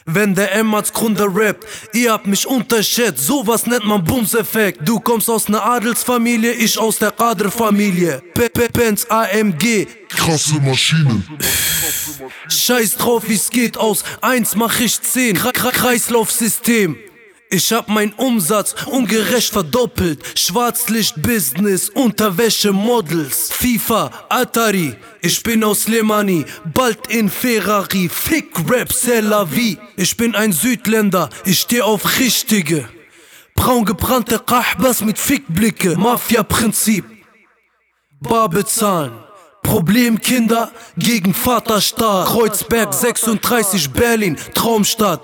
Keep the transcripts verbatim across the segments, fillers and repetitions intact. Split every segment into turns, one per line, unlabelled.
Wenn der M als Gründer rappt, ihr habt mich unterschätzt, sowas nennt man Bumseffekt. Du kommst aus ner Adelsfamilie, ich aus der Kaderfamilie. Benz A M G,
krasse Maschinen.
Scheiß drauf, wie's geht aus, eins mach ich zehn, Kreislaufsystem. Ich hab meinen Umsatz ungerecht verdoppelt. Schwarzlicht-Business, Unterwäsche-Models, FIFA, Atari. Ich bin aus Lemani, bald in Ferrari. Fick-Rap, c'est la vie. Ich bin ein Südländer, ich steh auf Richtige. Braun gebrannte Kahbas mit Fickblicke. Mafia-Prinzip, bar bezahlen. Problemkinder gegen Vaterstaat. Kreuzberg sechsunddreißig, Berlin, Traumstadt.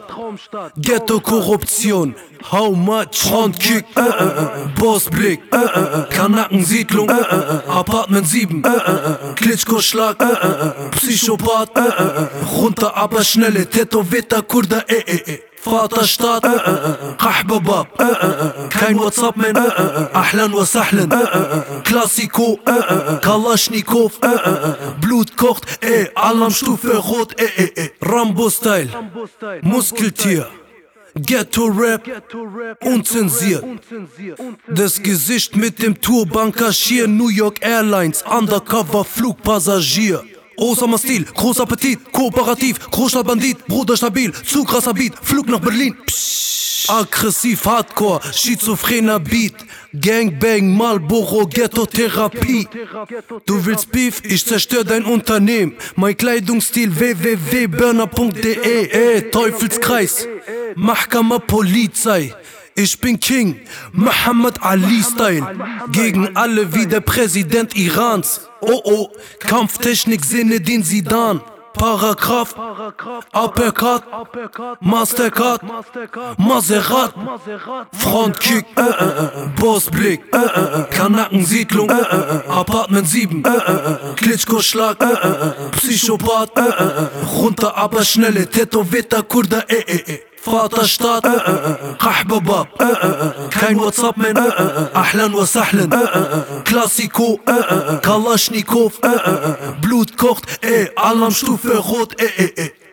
Ghetto-Korruption, how much? Frontkick, äh, äh, Bossblick, äh, äh, Kanackensiedlung, äh, äh, Apartment sieben, äh, äh, Klitschko-Schlag, äh, äh, Psychopath, äh, äh, runter aber schnelle, tätowierter Kurder, äh, äh, äh. Vaterstaat, äh, äh, Kahbabab, äh, äh, kein WhatsApp mehr, äh, äh, Ahlan wa Sahlan, äh, äh, Klassiko, äh, äh, Kalaschnikow, äh, äh, Blut kocht, äh, Alarmstufe rot, äh, äh, äh, Rambo-Style, Muskeltier, Ghetto-Rap, unzensiert. Das Gesicht mit dem Turban Kaschier, New York Airlines, Undercover Flugpassagier. Osama Stil, großer Appetit, kooperativ, Großstadtbandit, Bruder stabil, zu krasser Beat, Flug nach Berlin. Psch, aggressiv, Hardcore, schizophrener Beat, Gangbang, Marlboro, Ghetto-Therapie. Du willst Beef, ich zerstör dein Unternehmen. Mein Kleidungsstil w w w punkt burner punkt de, ey, Teufelskreis, Mahkama Polizei. Ich bin King, Muhammad Ali Style, gegen alle wie der Präsident Irans. Oh oh, Kampftechnik Zinedine Zidane, Paragraph, Uppercut, Mastercard, Maserat, Frontkick, äh, äh, Bossblick, äh, äh, Kanackensiedlung, äh, äh, Apartment sieben, äh, äh, Klitschko-Schlag, äh, äh, Psychopath, äh, äh, runter aber schnelle, tätowierter Kurder, äh, äh, äh. Vaterstaat, äh, äh, Kahbabab, äh, äh, kein WhatsApp mehr, äh, äh, Ahlan wa Sahlan, äh, äh, Klassiko, äh, äh, Kalaschnikow, äh, äh, Blut kocht, äh, Alarmstufe rot, äh, äh, äh.